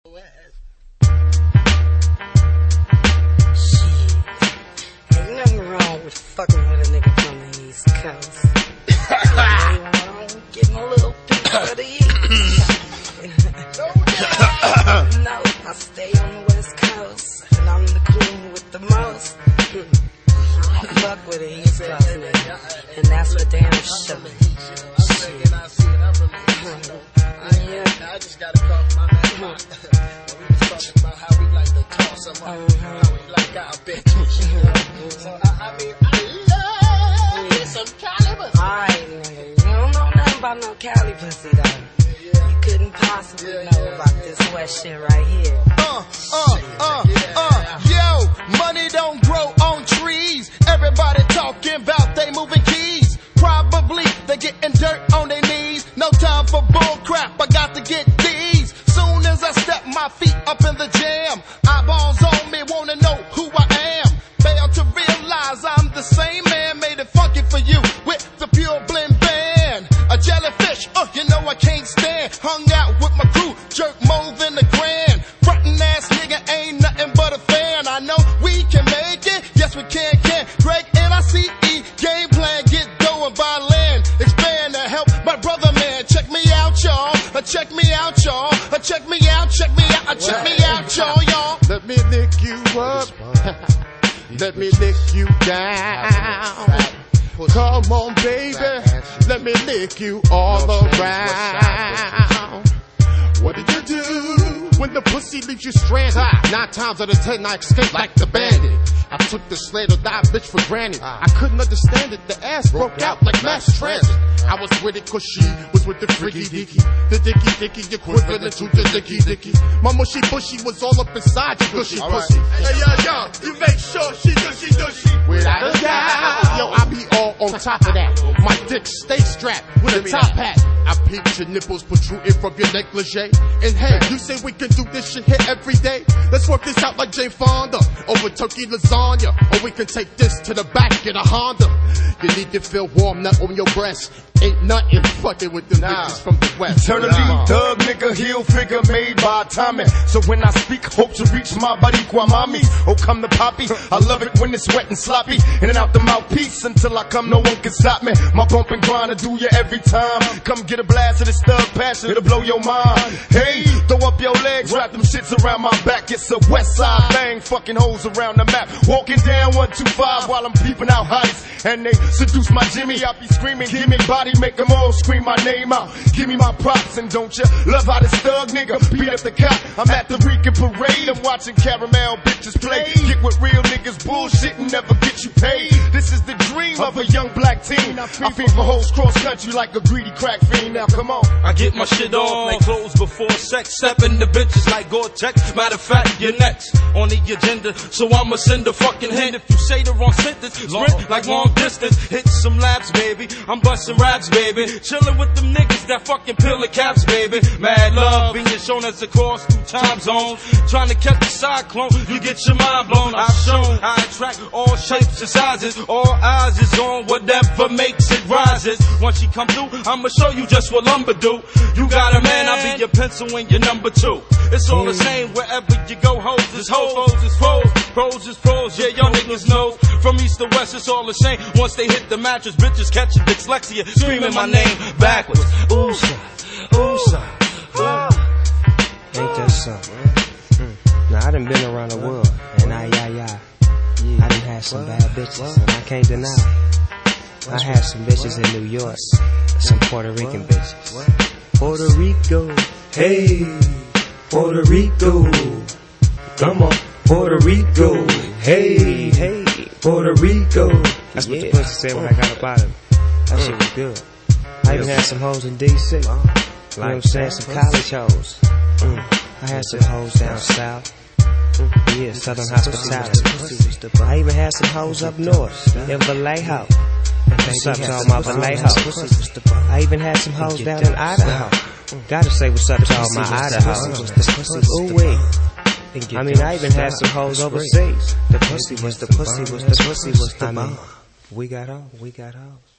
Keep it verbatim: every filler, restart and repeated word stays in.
Shit. Ain't nothing wrong with fucking with a nigga from the East Coast. Getting a little piece of the East. No, I stay on the West Coast, and I'm the queen with the most. I fuck with the East Coast nigga, and that's for damn sure. Shit. I just gotta call my man. When we was talking about how we like to toss them up, how we like our bitches. So I, I mean, I love some Cali pussy. Alright, nigga, you don't know nothing about no Cali pussy though. You couldn't possibly know about this West shit right here. Uh, uh, uh, uh, yo, money don't grow on trees. Everybody talking about they moving keys. Probably they getting dirt on their knees. No time for bull crap, I got to get these. Soon as I step my feet up in the jam, eyeballs on me wanna know who I am. Fail to realize I'm the same man, made it funky for you with the pure blend band. A jellyfish, uh, you know I can't stand. Hung out with my crew, jerk more than a grand. Frontin' ass nigga ain't nothing but a fan. I know we can make it, yes we can, can. Greg N I C E, game plan, get going by land. Expand to help my brother man. Check me out, y'all. Uh, check me out, y'all. Uh, check me out, check me out, uh, check me out, y'all, y'all. Let me lick you up. Let me lick you down. Come on, baby. Let me lick you all around. What did you do when the pussy leaves you stranded? Nine times out of ten I escaped like the bandit. I took the sled or die bitch for granted. I couldn't understand it, the ass broke out like mass transit. I was with it cause she was with the freaky dicky. The dicky dicky equivalent to the dicky dicky. My mushy bushy was all up inside your gushy pussy. Hey yo yo, you make sure she dushy dushy. Without a doubt, yo I be all on top of that. My dick stay strapped with a top hat. I peeped your nipples protruding from your negligee. And hey, you say we can do this shit here every day? Let's work this out like Jane Fonda over turkey lasagna, or we can take this to the back in a Honda. You need to feel warm, nut on your breast. Ain't nothing fucking with the nah. bitches from the West. Eternally nah. thug nigga, heel figure made by timing. So when I speak, hope to reach my baricua mami. Oh, come the poppy. I love it when it's wet and sloppy. In and out the mouthpiece until I come, no one can stop me. My bump and grind to do you every time. Come get a blast of this thug passion, it'll blow your mind. Hey, throw up your legs, wrap them shits around my back. It's a west side bang, fucking hoes around the map. Walking down one two five while I'm peeping out hotties. And they seduce my Jimmy, I be screaming, give me body, make them all scream my name out. Give me my props, and don't you love how this thug nigga beat up the cop? I'm at the Rican parade, I'm watching caramel bitches play. Get with real niggas bullshit and never get you paid. This is the dream of a young black teen. I fiend for hoes cross country like a greedy crack fiend. Now come on. I get my shit on like clothes before sex. Stepping the bitches like Gore-Tex. Matter of fact, you're next on the agenda, so I'ma send a fucking hint if you say the wrong sentence. Sprint like long distance, hit some laps, baby. I'm busting raps, baby. Chilling with them niggas that fucking pill the caps, baby. Mad love being shown as a cross through time zones. Trying to catch the cyclone, you get your mind blown. I've shown I attract all shapes and sizes. All eyes is on whatever makes it rises. Once you come through, I'ma show you just what lumber do. You got a man, I'll be your pencil when you're number two. It's all the same wherever you go. Hoes is hoes, hoes is pros, pros is pros. Yeah, y'all niggas know. From east to west, it's all the same. Once they hit the mattress, bitches catching dyslexia, screaming my name backwards. Ooh, ooh, ain't that something? Mm. Now I done been around the world, and I, yeah, yeah. I done had some bad bitches, and I can't deny. I had some bitches in New York, some Puerto Rican bitches. Puerto Rico, hey, Puerto Rico, come on, Puerto Rico, hey, hey, Puerto Rico. That's what the pussy said when I got up out of him. That shit was good. I even had some hoes in D C. You know what I'm saying? Some college hoes. Mm. I had some hoes down south. Yeah, Southern hospitality. I even had some hoes up north in Vallejo. What's up to all my Vallejo? I even had some hoes down in Idaho. Gotta say what's up to all my Idaho. Ooh wee. I mean, I even had some hoes overseas. The pussy was the pussy was the pussy was the bomb. We got hoes. We got hoes.